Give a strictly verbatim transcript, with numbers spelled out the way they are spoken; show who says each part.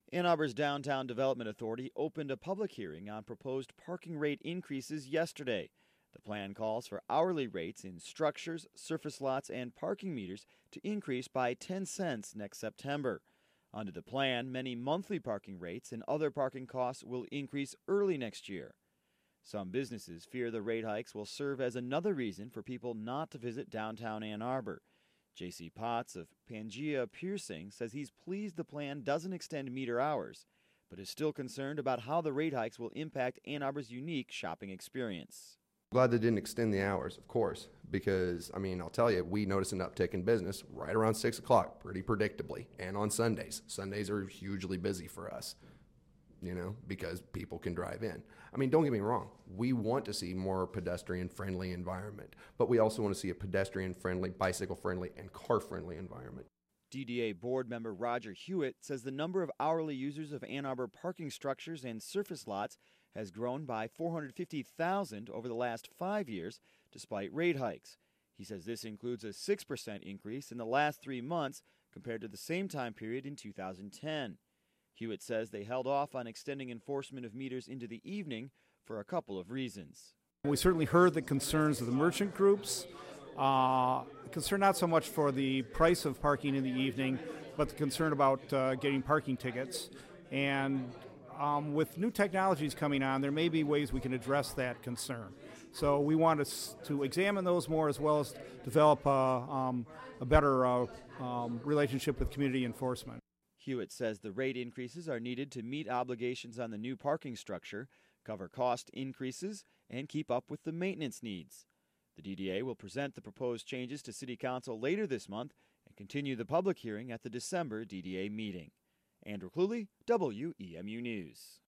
Speaker 1: Ann Arbor's Downtown Development Authority opened a public hearing on proposed parking rate increases yesterday. The plan calls for hourly rates in structures, surface lots, and parking meters to increase by ten cents next September. Under the plan, many monthly parking rates and other parking costs will increase early next year. Some businesses fear the rate hikes will serve as another reason for people not to visit downtown Ann Arbor. J C Potts of Pangea Piercing says he's pleased the plan doesn't extend meter hours, but is still concerned about how the rate hikes will impact Ann Arbor's unique shopping experience.
Speaker 2: Glad they didn't extend the hours, of course, because, I mean, I'll tell you, we notice an uptick in business right around six o'clock, pretty predictably, and on Sundays. Sundays are hugely busy for us, you know, because people can drive in. I mean, don't get me wrong, we want to see more pedestrian-friendly environment, but we also want to see a pedestrian-friendly, bicycle-friendly, and car-friendly environment.
Speaker 1: D D A board member Roger Hewitt says the number of hourly users of Ann Arbor parking structures and surface lots has grown by four hundred fifty thousand over the last five years, despite rate hikes. He says this includes a six percent increase in the last three months compared to the same time period in two thousand ten. Hewitt says they held off on extending enforcement of meters into the evening for a couple of reasons.
Speaker 3: We certainly heard the concerns of the merchant groups. Uh, concern not so much for the price of parking in the evening, but the concern about uh, getting parking tickets. And um, with new technologies coming on, there may be ways we can address that concern. So we want us to examine those more, as well as develop a, um, a better uh, um, relationship with community enforcement.
Speaker 1: Hewitt says the rate increases are needed to meet obligations on the new parking structure, cover cost increases, and keep up with the maintenance needs. The D D A will present the proposed changes to City Council later this month and continue the public hearing at the December D D A meeting. Andrew Cluley, W E M U News.